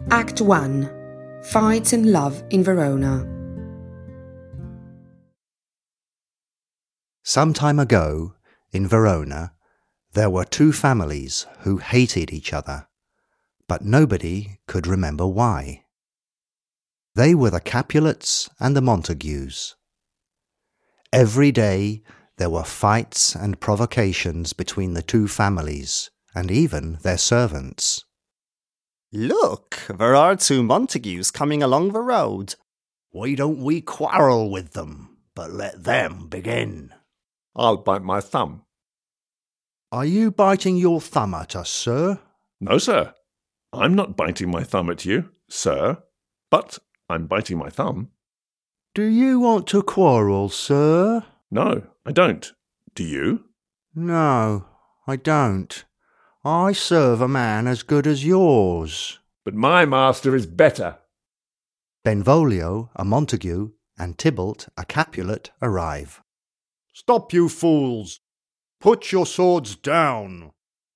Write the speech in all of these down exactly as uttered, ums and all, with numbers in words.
Act one. Fights and Love in Verona. Some time ago, in Verona, there were two families who hated each other, but nobody could remember why. They were the Capulets and the Montagues. Every day there were fights and provocations between the two families, and even their servants. Look, there are two Montagues coming along the road. Why don't we quarrel with them, but let them begin? I'll bite my thumb. Are you biting your thumb at us, sir? No, sir. I'm not biting my thumb at you, sir, but I'm biting my thumb. Do you want to quarrel, sir? No, I don't. Do you? No, I don't. I serve a man as good as yours. But my master is better. Benvolio, a Montague, and Tybalt, a Capulet, arrive. Stop, you fools! Put your swords down!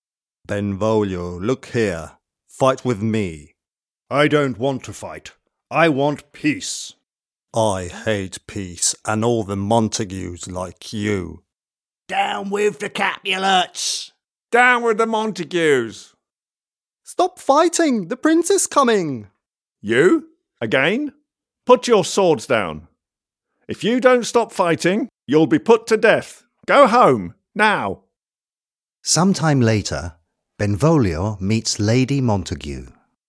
Benvolio, look here. Fight with me. I don't want to fight. I want peace. I hate peace and all the Montagues like you. Down with the Capulets! Down with the Montagues! Stop fighting! The prince is coming! You? Again? Put your swords down. If you don't stop fighting, you'll be put to death. Go home, now. Some time later, Benvolio meets Lady Montague.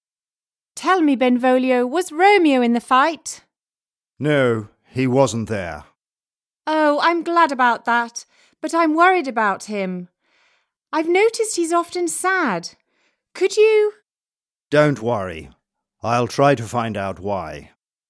Tell me, Benvolio, was Romeo in the fight? No, he wasn't there. Oh, I'm glad about that, but I'm worried about him. I've noticed he's often sad. Could you... Don't worry. I'll try to find out why.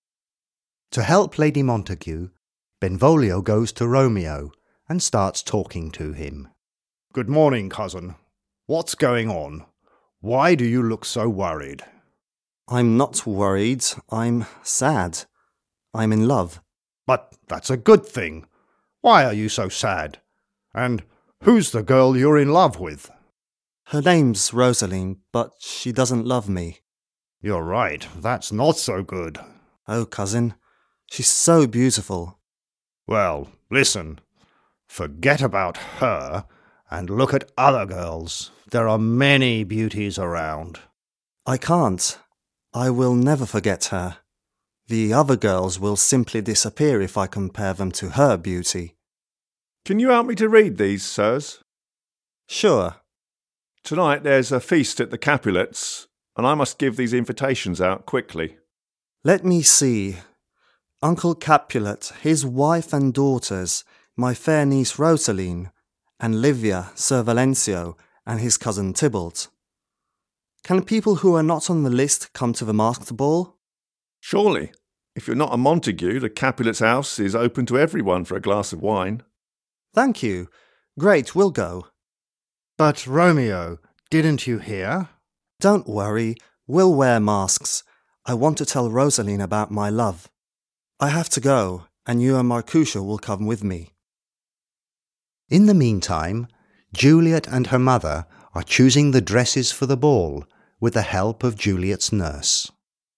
To help Lady Montague, Benvolio goes to Romeo and starts talking to him. Good morning, cousin. What's going on? Why do you look so worried? I'm not worried. I'm sad. I'm in love. But that's a good thing. Why are you so sad? And who's the girl you're in love with? Her name's Rosaline, but she doesn't love me. You're right. That's not so good. Oh, cousin, she's so beautiful. Well, listen. Forget about her and look at other girls. There are many beauties around. I can't. I will never forget her. The other girls will simply disappear if I compare them to her beauty. Can you help me to read these, sirs? Sure. Tonight there's a feast at the Capulets, and I must give these invitations out quickly. Let me see. Uncle Capulet, his wife and daughters, my fair niece Rosaline, and Livia, Sir Valencio, and his cousin Tybalt. Can people who are not on the list come to the masked ball? Surely. If you're not a Montague, the Capulet's house is open to everyone for a glass of wine. Thank you. Great, we'll go. But Romeo, didn't you hear? Don't worry, we'll wear masks. I want to tell Rosaline about my love. I have to go, and you and Marcuccia will come with me. In the meantime, Juliet and her mother are choosing the dresses for the ball with the help of Juliet's nurse.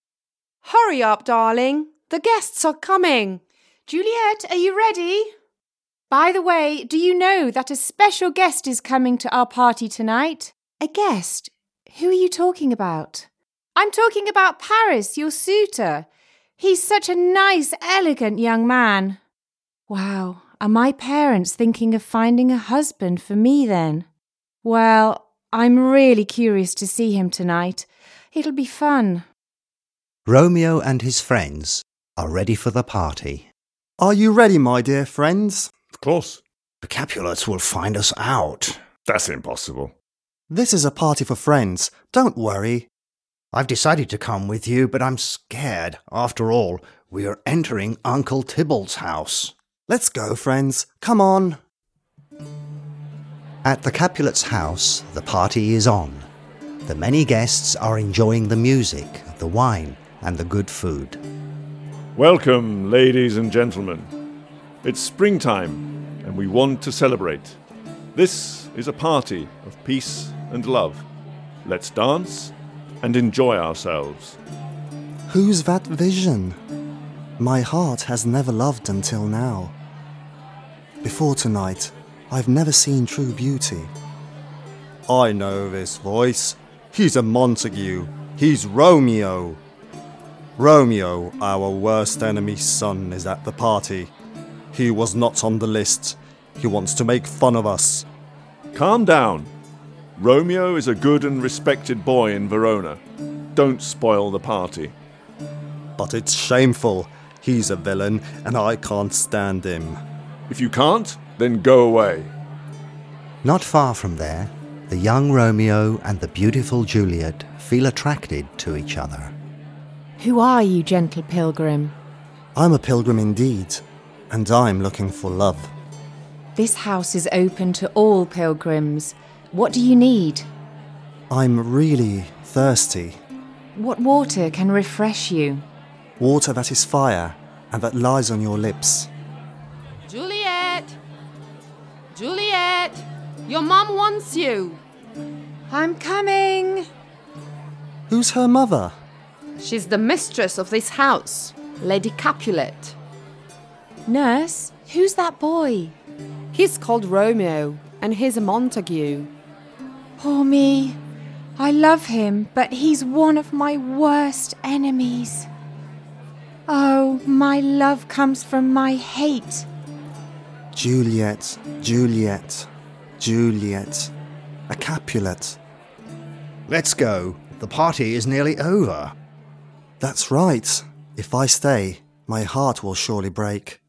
Hurry up, darling. The guests are coming. Juliet, are you ready? By the way, do you know that a special guest is coming to our party tonight? A guest? Who are you talking about? I'm talking about Paris, your suitor. He's such a nice, elegant young man. Wow, are my parents thinking of finding a husband for me then? Well, I'm really curious to see him tonight. It'll be fun. Romeo and his friends are ready for the party. Are you ready, my dear friends? Of course. The Capulets will find us out. That's impossible. This is a party for friends. Don't worry. I've decided to come with you, but I'm scared. After all, we are entering Uncle Tybalt's house. Let's go, friends. Come on. At the Capulet's house, the party is on. The many guests are enjoying the music, the wine, and the good food. Welcome, ladies and gentlemen. It's springtime, and we want to celebrate. This is a party of peace and love. Let's dance, and enjoy ourselves. Who's that vision? My heart has never loved until now. Before tonight, I've never seen true beauty. I know this voice. He's a Montague. He's Romeo. Romeo, our worst enemy's son, is at the party. He was not on the list. He wants to make fun of us. Calm down. Romeo is a good and respected boy in Verona. Don't spoil the party. But it's shameful. He's a villain, and I can't stand him. If you can't, then go away. Not far from there, the young Romeo and the beautiful Juliet feel attracted to each other. Who are you, gentle pilgrim? I'm a pilgrim indeed, and I'm looking for love. This house is open to all pilgrims. What do you need? I'm really thirsty. What water can refresh you? Water that is fire and that lies on your lips. Juliet! Juliet! Your mum wants you. I'm coming. Who's her mother? She's the mistress of this house, Lady Capulet. Nurse, who's that boy? He's called Romeo, and he's a Montague. Poor me. I love him, but he's one of my worst enemies. Oh, my love comes from my hate. Juliet, Juliet, Juliet. A Capulet. Let's go. The party is nearly over. That's right. If I stay, my heart will surely break.